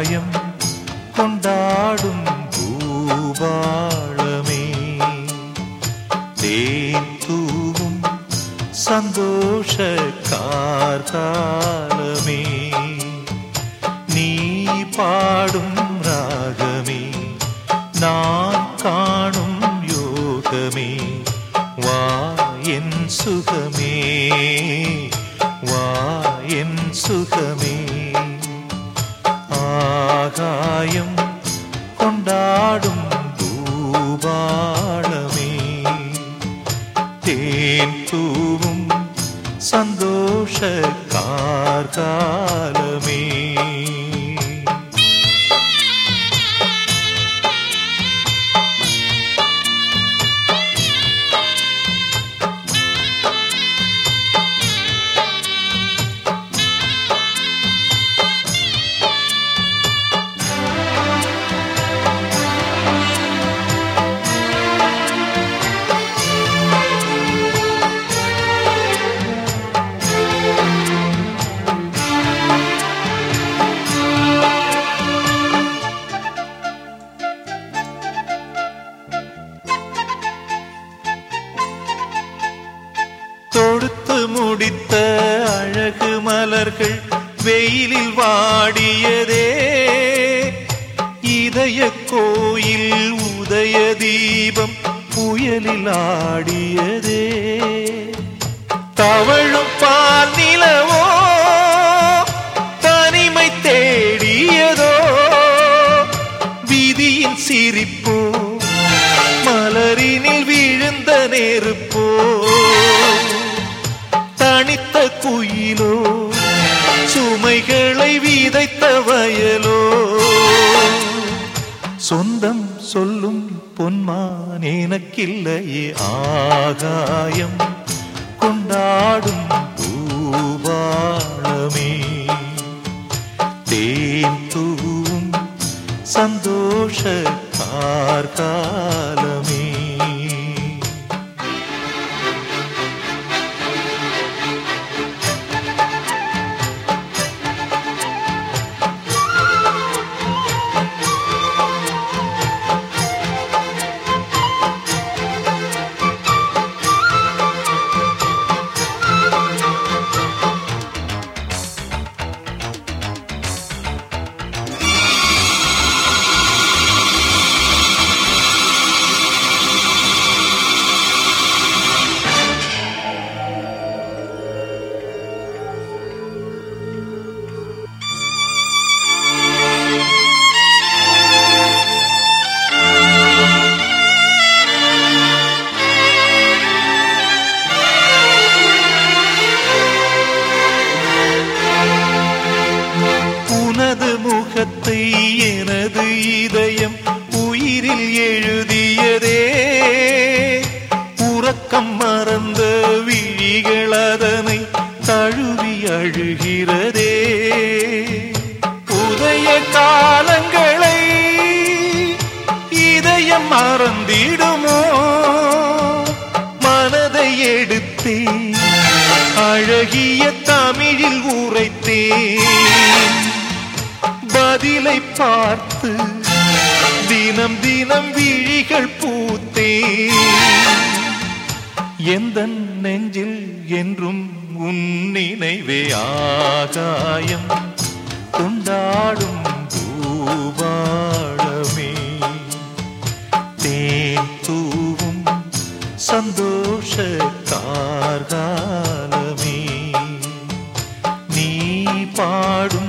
ஆகாயம் கொண்டாடும் பூபாளமே, தேன் தூவும் சந்தோஷ கார்காலமே, நீ பாடும் ராகமே, நான் காணும் யோகமே, வா என் சுகமே, வா என் சுகமே. ஆகாயம் கொண்டாடும் பூபாளமே, தேன் தூவும் சந்தோஷ கார்காலமே. தொடுத்து முடித்த அழகு மலர்கள் வெயிலில் வாடியதே, இதய கோயில் உதய தீபம் புயலில் ஆடியதே, தவழும் பால் நிலவோ தனிமை தேடியதோ, விதியின் சிரிப்போ மலரினில் விழுந்த நெருப்போ, தனித்த குயிலோ சுமைகளை விதைத்த வயலோ, சொந்தம் சொல்லும் பொன்மான் எனக்கில்லையே. ஆகாயம் கொண்டாடும் பூபாளமே, தேன் தூவும் சந்தோஷ கார்காலமே. எனது இதயம் உயிரில் எழுதியதே, உறக்கம் மறந்த விழிகள் அதனை தழுவி அழுகிறதே, உதய காலங்களை இதயம் மறந்திடுமோ, மனதை எடுத்தே அழகிய தமிழில் உரைத்தேன், பதிலை பார்த்து தினம் தினம் விழிகள் பூத்தேன், எந்தன் நெஞ்சில் என்றும் உன் நினைவே. ஆகாயம் கொண்டாடும் பூபாளமே, தேன் தூவும் சந்தோஷ கார்காலமே, நீ பாடும்